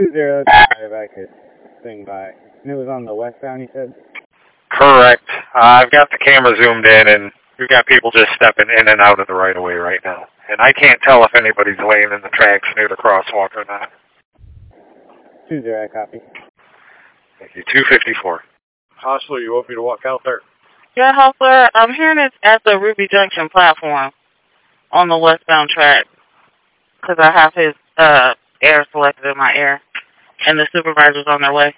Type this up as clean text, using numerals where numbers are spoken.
20, if I could swing by. It was on the westbound, you said? Correct. I've got the camera zoomed in, and we've got people just stepping in and out of the right-of-way right now. And I can't tell if anybody's laying in the tracks near the crosswalk or not. 20, copy. Thank you. 254. Hostler, you want me to walk out there? Yeah, Hustler, I'm hearing it at the Ruby Junction platform on the westbound track because I have his air selected in my ear, and the supervisor's on their way.